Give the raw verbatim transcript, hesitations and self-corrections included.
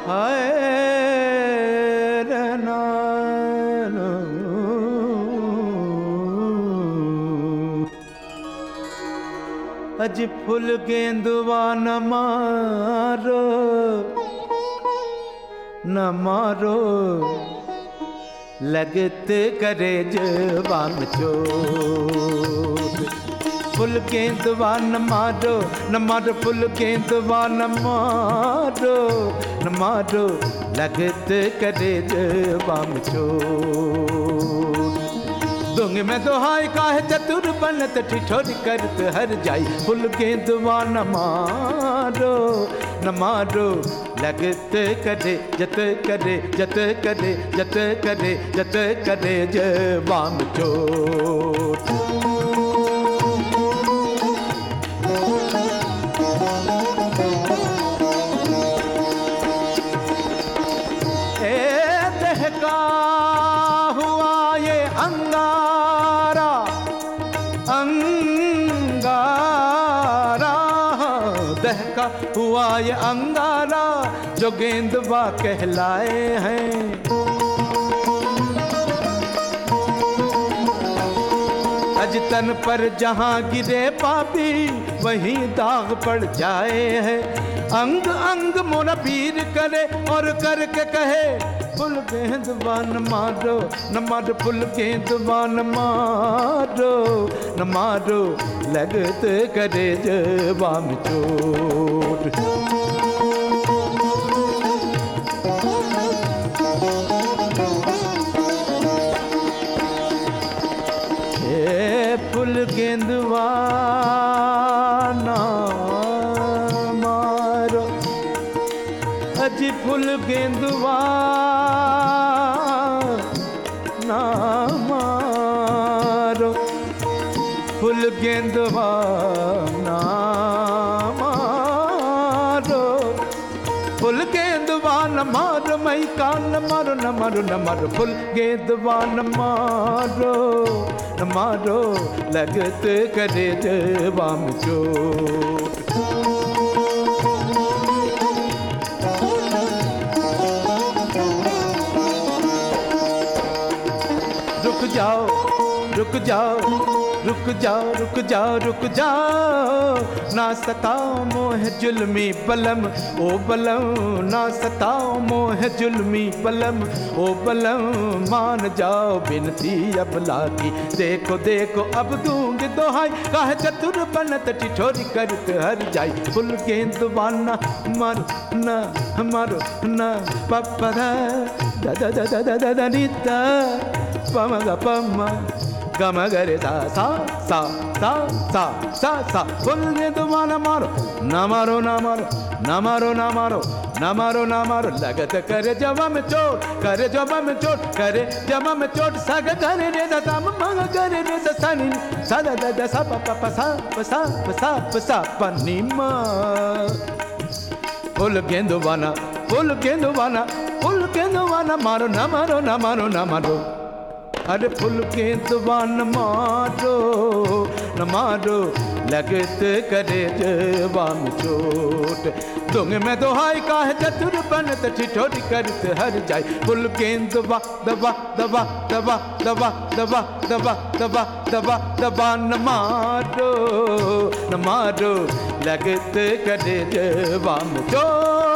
हाय अज full गेंदवा न मारो न मारो लगत करे जवान चोट। फुल गेंदवा न मारो न मारो फुल गेंदवा न मारो न मारो लगत करे जवान चोट। दूंगे मैं दोहाई काहे चतुर बनत ठिठोरी करत हर जाई। फुल गेंदवा न मारो न मारो लगत करे जत करे जत करे जत करे जत करे जवान चोट। ए दहका हुआ ये अंगारा अंगारा दहका हुआ ये अंगारा जो गेंदवा कहलाए हैं। अज तन पर जहां गिरे पापी वहीं दाग पड़ जाए हैं। अंग अंग मोरा पीर करे और करके कहे फुल गेंदवा न मारो न मारो फुल गेंदवा न मारो न मारो लगत करे जवान चोट। फुल गेंदवा ना मारो अज फुल गेंदवा ना मारो फुल गेंदवा ना मारो फुल गेंदवा न मारो मई का न मारो न मारो न मारो फुल गेंदवा न मारो न मारो लगत करे जवान चोट। रुक जाओ रुक जाओ रुक जाओ रुक जाओ रुक जाओ ना सताओ मोह जुल्मी बलम ओ बलम ना सताओ मोह जुल्मी बलम ओ बलम मान जाओ बिनती अब लागी। देखो देखो अब दूंगी दोहाई काहे चतुर बनत ठिठोरी करत हर जाई। फुल गेंदवा न मारो न मारो न पप्पा दा दा दा दा दा दा दा नीता पम ग पम गम गरे सा सा सा सा सा सा सा। फुल गेंदवा न मारो न मारो न मारो न मारो न मारो न मारो न मारो लगत करे जवा में चोट करे जवा में चोट करे जवा में चोट सग करे रे दा सा मंग करे रे दा सा नी सा दा दा दा सा प प प सा प सा प सा प सा प नी मा। फुल गेंदवा न फुल गेंदवा न फुल गेंदवा न मारो न मारो न मारो न मारो अरे फुल गेंदवा न मारो न मारो लगत करे जवान चोट। दूंगे मैं दोहाई काहे चतुर बनत ठिठोरी करत हर जाई। फुल गेंदवा दबा दबा दबा दबा दबा दबा दबा दबा दबा न मारो न मारो लगत करे जवान चोट।